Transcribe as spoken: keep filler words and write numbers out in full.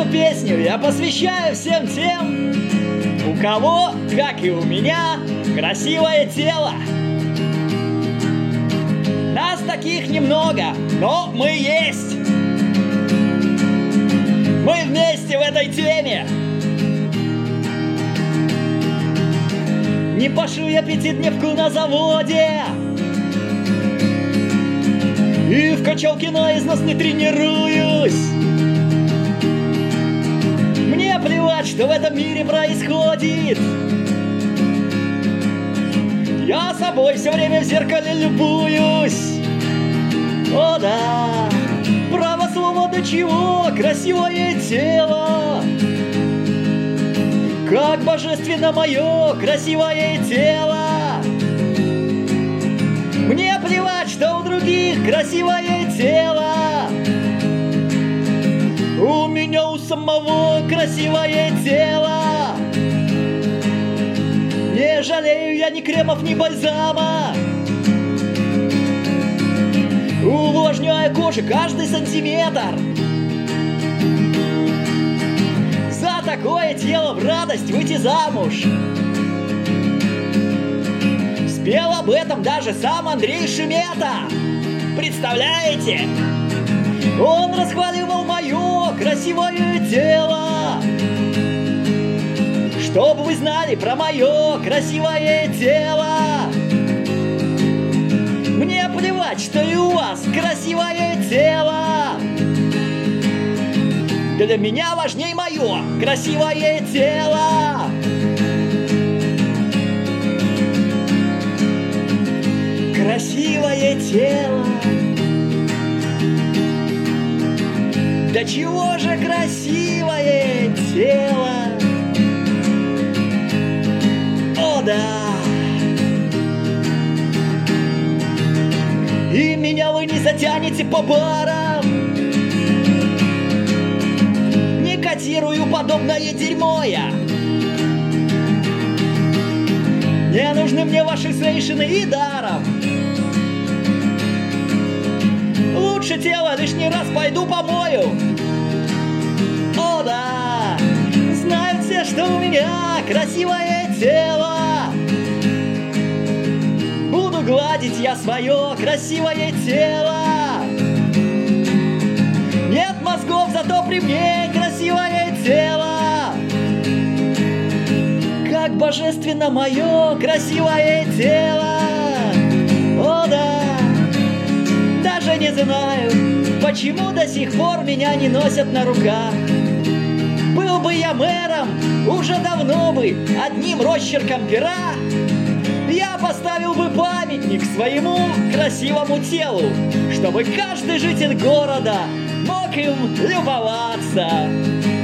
песню я посвящаю всем тем, у кого, как и у меня, красивое тело. Нас таких немного, но мы есть. Мы вместе в этой теме. Не пашу я пятидневку на заводе и в качалке на износ не тренируюсь. Мне плевать, что в этом мире происходит. Я собой все время в зеркале любуюсь. О да, право слово до чего красивое тело. Как божественно мое красивое тело. Мне плевать, что у других красивое тело. У меня у самого красивое тело. Не жалею я ни кремов, ни бальзама. Увлажняю кожу каждый сантиметр. За такое тело в радость выйти замуж. Спел об этом даже сам Андрей Шемета. Представляете? Он расхваливал мое красивое тело. Чтобы вы знали про мое красивое тело. Мне плевать, что и у вас красивое тело. Для меня важней мое красивое тело. Красивое тело. Да чего же красивое тело. О да. И меня вы не затянете по барам. Не котирую подобное дерьмо я. Не нужны мне ваши сейшины и даром. Лучше тело лишний раз пойду помою. О да, знают все, что у меня красивое тело. Буду гладить я свое красивое тело. Нет мозгов, зато при мне красивое тело. Как божественно мое красивое тело. О да. Даже не знаю, почему до сих пор меня не носят на руках. Был бы я мэром, уже давно бы одним росчерком пера я поставил бы памятник своему красивому телу, чтобы каждый житель города мог им любоваться.